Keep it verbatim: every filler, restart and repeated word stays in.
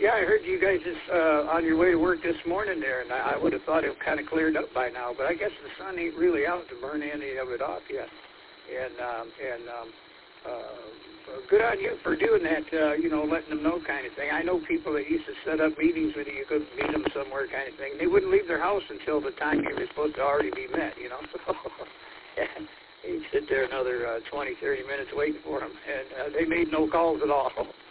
Yeah, I heard you guys is uh, on your way to work this morning there, and I, I would have thought it kind of cleared up by now, but I guess the sun ain't really out to burn any of it off yet. And um, and um, uh, good on you for doing that, uh, you know, letting them know kind of thing. I know people that used to set up meetings with you, you could meet them somewhere kind of thing. They wouldn't leave their house until the time you were supposed to already be met, you know. So you'd sit there another uh, twenty, thirty minutes waiting for them, and uh, they made no calls at all.